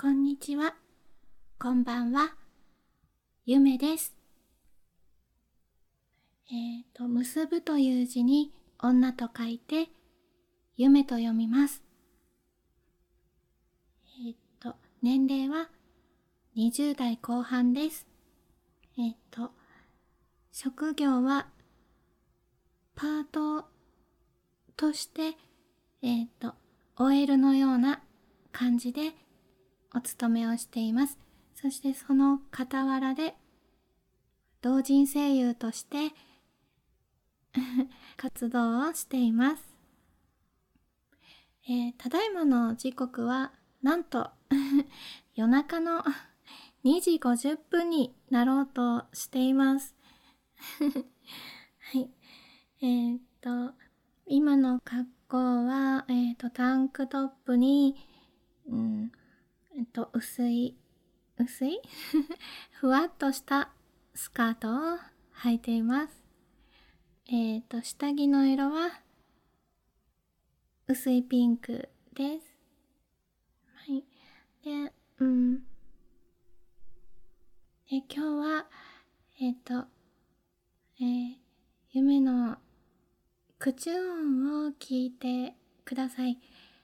こんにちは、こんばんは、ゆめです。結ぶという字に女と書いて、ゆめと読みます。年齢は20代後半です。職業はパートとして、OL のような感じでお勤めをしています。そしてその傍らで同人声優として活動をしています。ただいまの時刻はなんと夜中の2時50分になろうとしています。はい。今の格好は、タンクトップに、薄いふわっとしたスカートを履いています。下着の色は薄いピンクです。はい。で、今日は、夢の口音を聞いてください。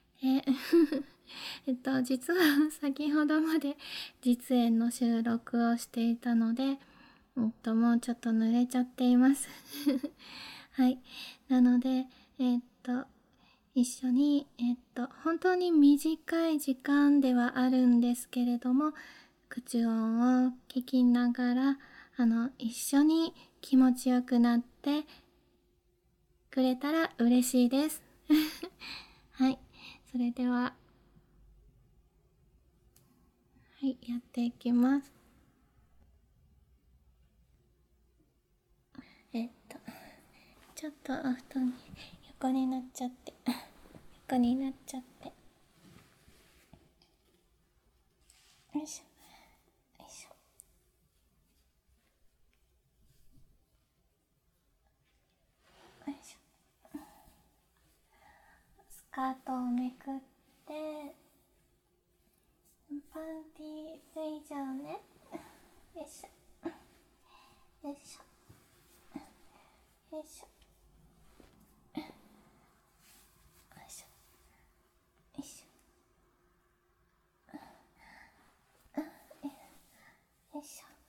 実は先ほどまで実演の収録をしていたので、もうちょっと濡れちゃっています。はい。なので、一緒に、本当に短い時間ではあるんですけれども、口音を聞きながら、一緒に気持ちよくなってくれたら嬉しいです。はい。それでは、はい、やっていきます。ちょっとお布団に横になっちゃって、横になっちゃって。よいしょ、よいしょ。よいしょ。スカートをめくって、パンティー脱いじゃうね。よいしょ。よいしょ。よいしょ。よいしょ。よいしょ。よいしょ。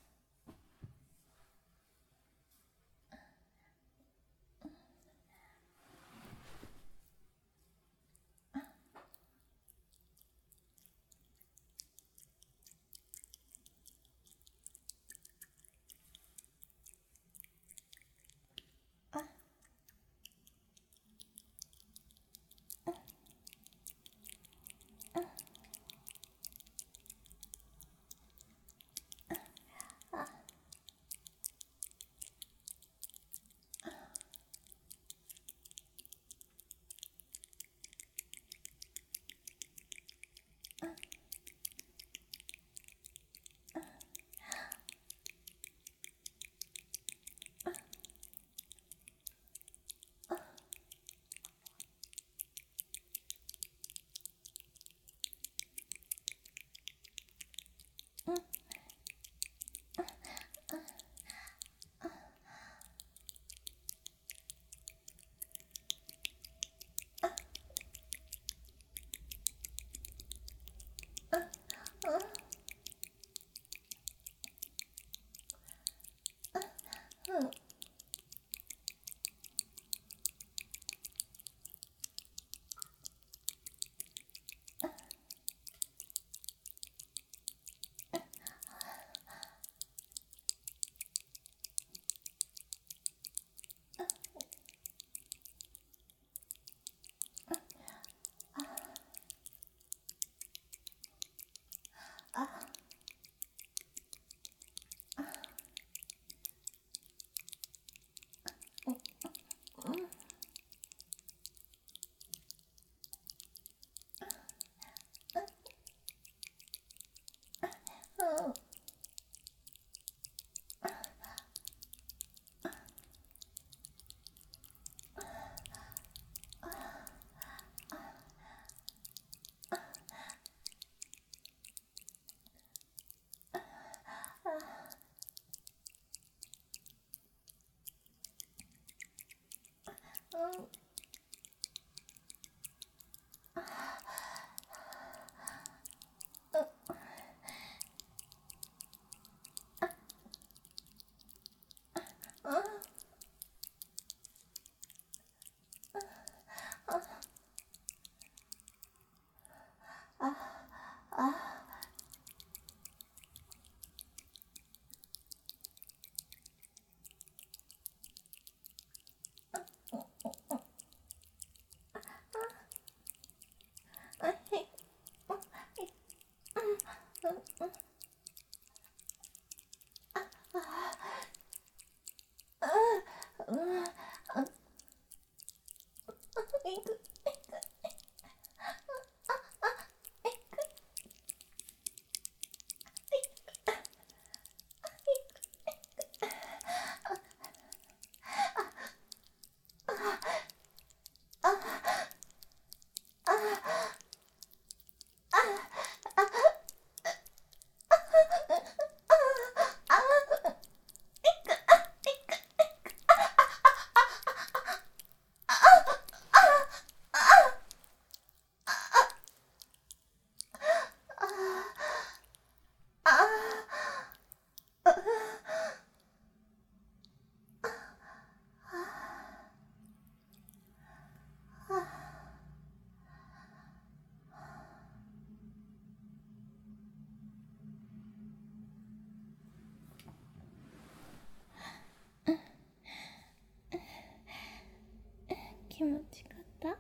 気持ちかった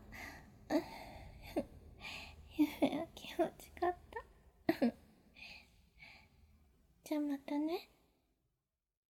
夢は気持ちかったじゃあまたね。